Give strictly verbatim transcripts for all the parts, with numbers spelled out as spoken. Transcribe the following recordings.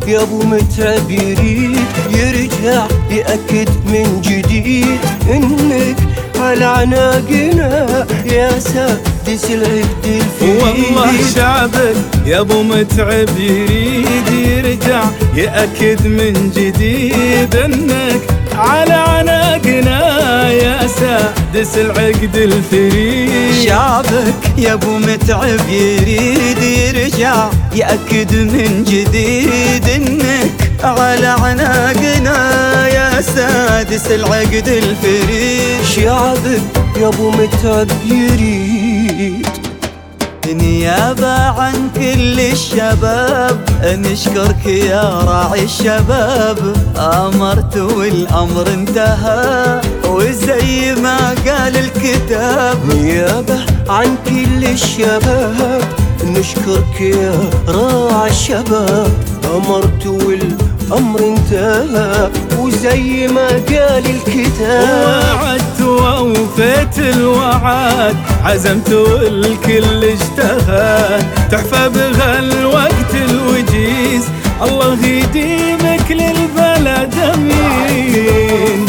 يا ابو متعب يريد يرجع يأكد من جديد انك على عناقنا يا سادس العقد الفريد. والله شعبك يا ابو متعب يريد يرجع يأكد من جديد انك على عناقنا يا سادس العقد الفريد. شعبك يا ابو متعب يريد يرجع يأكد من جديد انك على عناقنا يا سادس العقد الفريد. شعبك يا ابو متعب يريد نيابة عن كل الشباب نشكرك يا راعي الشباب، أمرت والأمر انتهى وزي ما قال الكتاب. نيابة عن كل الشباب نشكرك يا راعي الشباب، أمرت والأمر انتهى وزي ما قال الكتاب. وعدت ووفيت الوعد عزمت والكل اجتهد، تحفى بها الوقت الوجيز الله يديمك للبلد امين.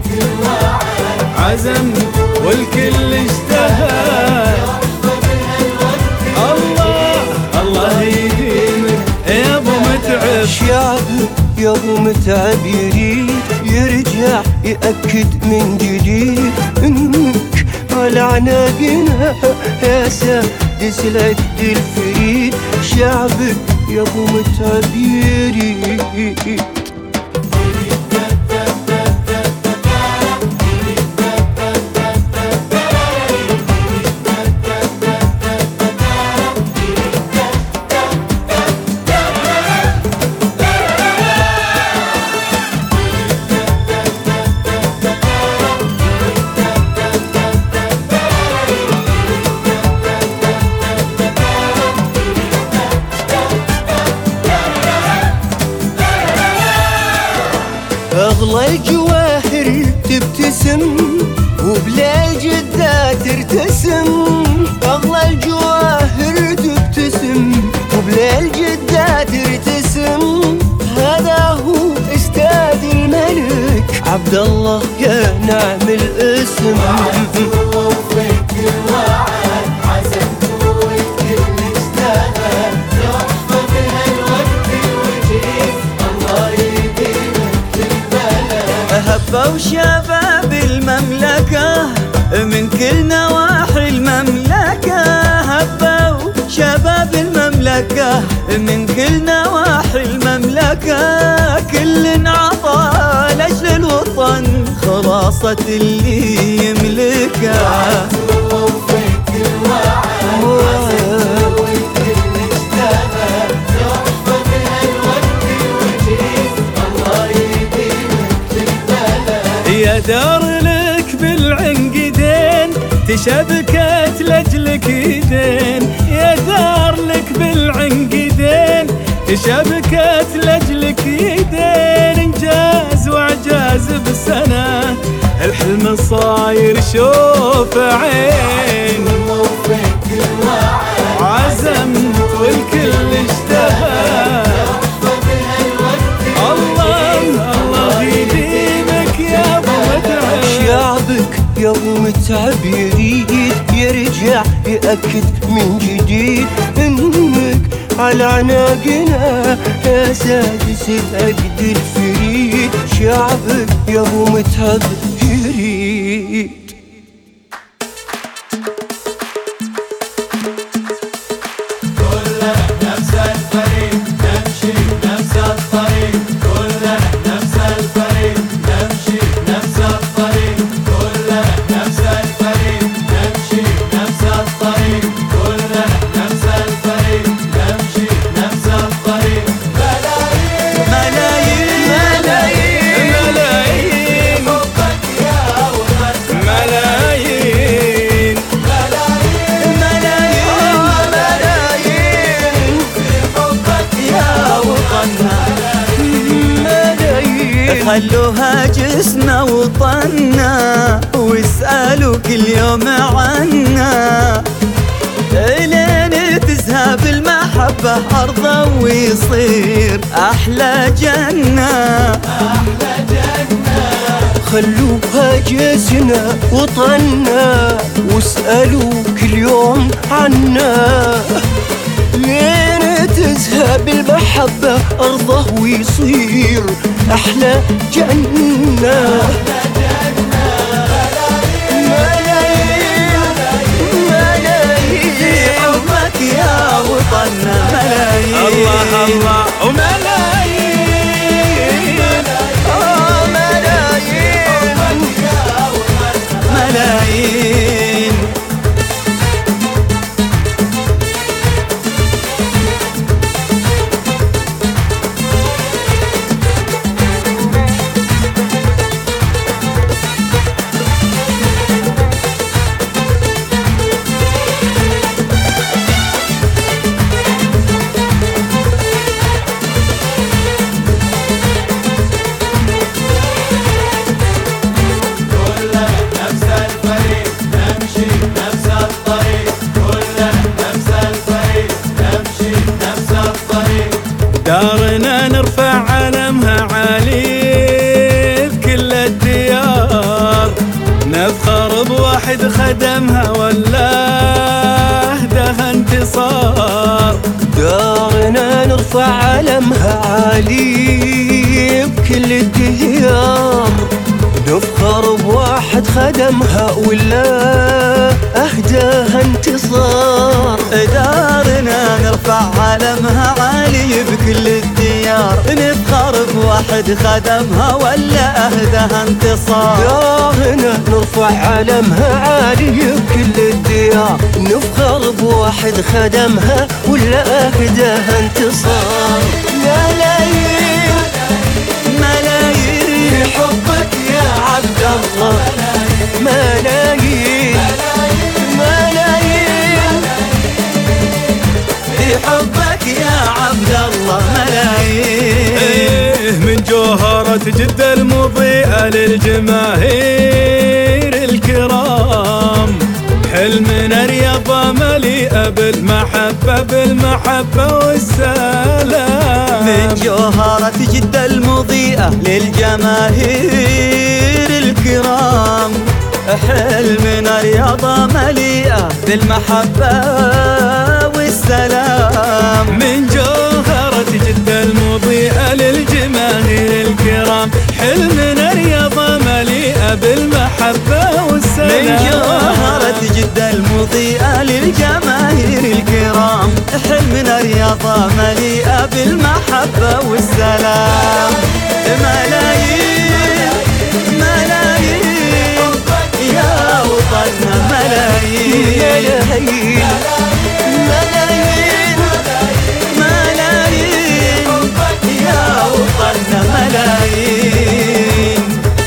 عزمت والكل اجتهد الله الله يديمك يا ابو متعب. شعبك يا ابو متعب يريد يرجع يأكد من جديد انك على عناقنا يا سادس العقد الفريد. شعبك يا ابو متعب يريد أغلى الجواهر تبتسم وبلا الجدة ترتسم. أغلى الجواهر تبتسم وبلا الجدة ترتسم. هذا هو استاذ الملك عبد الله يا نعم الاسم. هبوا شباب المملكة من كل نواحي المملكة، هبوا شباب المملكة من كل نواحي المملكة. كل عطى لأجل الوطن خلاصة اللي يملكه. يا دار لك بالعنقدين تشبكت لجلك ايدين. يا دار لك بالعنقدين تشبكت لجلك ايدين. انجاز واعجاز بالسنة الحلم صاير شوف عين. عزمت والكل اجتهد يا ابو متعب يريد يرجع يأكد من جديد انك على عناقنا يا سادس العقد الفريد. شعبك يا ابو متعب يريد كلنا نفس الفريق نمشي نفس الطريق. كلنا نفس الفريق نمشي نفس الطريق. كلنا نفس الفريق نمشي نفس الطريق. كلنا نفس الفريق نمشي نفس الطريق. ملايين ملايين ملايين حبك يا وطن. ملايين ملايين ملايين حبك يا وطننا. ملايين خلوها جسنا وطننا واسألوا كل يوم عنا لين تذهب المحبة بالمحبة أرضه ويصير أحلى جنة. خلوها جيزنا وطننا واسألوا كل يوم عنا، لين تزهى بالمحبة أرضه ويصير أحلى جنة. ملايين ملايين حبك يا وطننا ملايين. الله الله وملايين آه ملايين ملايين. دارنا نرفع علمها عالي بكل الديار، نفخر بواحد خدمها والله ده انتصار. دارنا نرفع علمها عالي بكل الديار، نفخر بواحد خدمها ولا أهداها انتصار. دارنا نرفع علمها عالي بكل الديار، نفخر بواحد خدمها ولا أهداها انتصار. دارنا نرفع علمها عالي بكل الديار، نفخر بواحد خدمها ولا أهداها انتصار. ملايين ملايين حبك يا عبد الله، ملايين ملايين حبك يا عبد الله ملايين. إيه من جوهرة جدة المضيئة للجماهير الكرام، حلمنا رياضة مليئة بالمحبة بالمحبة والسلام. من جوهرة جدة المضيئة للجماهير الكرام، حلمنا رياضة مليئة بالمحبة والسلام. من جوهرة جدة المضيئة للجماهير الكرام، حلمنا رياضة مليئة بالمحبة والسلام. من جوهرة جدة المضيئة للجماهير الكرام، حلمنا رياضة مليئة بالمحبة والسلام. ملايين ملايين يا وطننا ملايين. ملايين ملايين ملايين يا وطننا ملايين.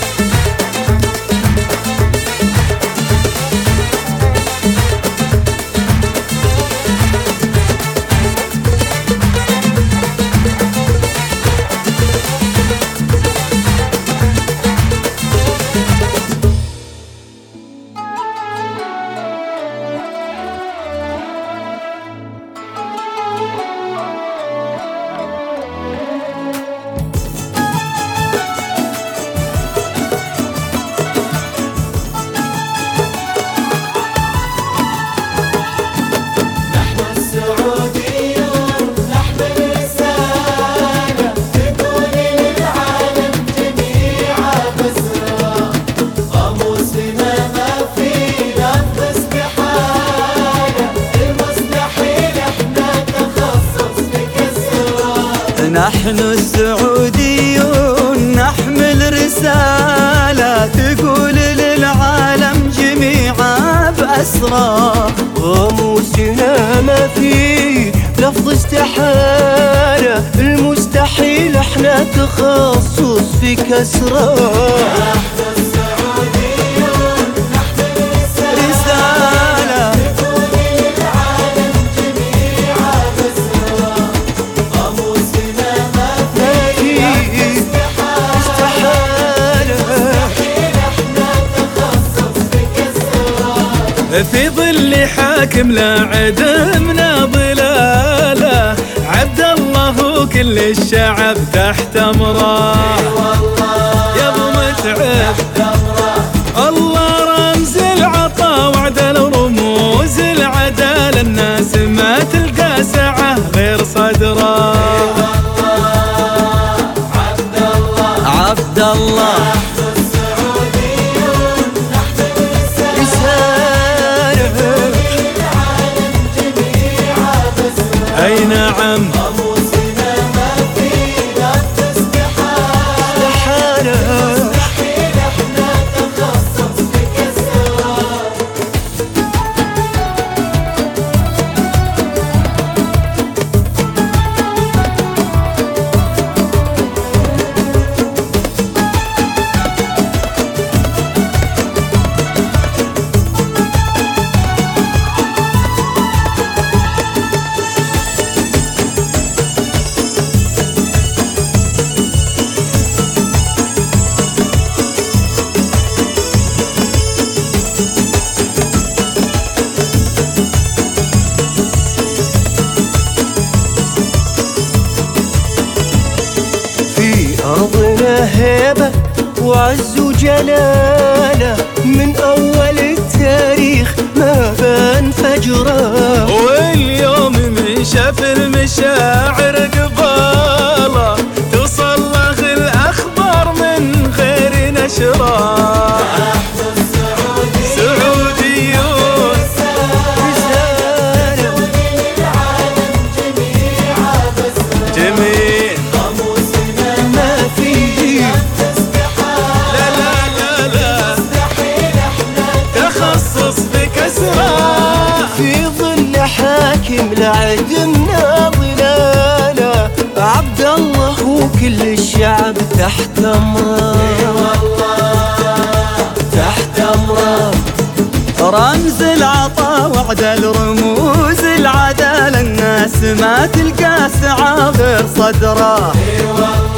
نحن السعوديون نحمل رسالة تقول للعالم جميعا بأسرار، قاموسنا ما فيه لفظ استحالة، المستحيل احنا تخصص في كسره. نحن السعوديون نحمل رسالة تقول للعالم جميعا بأسرار، قاموسنا ما فيه استحالة، مستحيل احنا تخصص في كسره. في ظل حاكم لا عدمنا ظلاله، وكل الشعب تحت امره. يا ابو متعب الله رمز العطا وعدل رموز العدالة، الناس ما تلقى سعة غير صدره. عبد الله اي نعم أرضنا هيبة وعز وجلالة، من أول التاريخ ما بان فجره. واليوم من شاف المشاعر قباله، تصلخ الأخبار من غير نشره. سعوديون رسالة جميل في ظل حاكم لعدمنا ظلاله. عبد الله وكل الشعب تحت امره، تحت امره. رمز العطا وعدل رموز العدالة، الناس ما تلقى سعة غير صدره.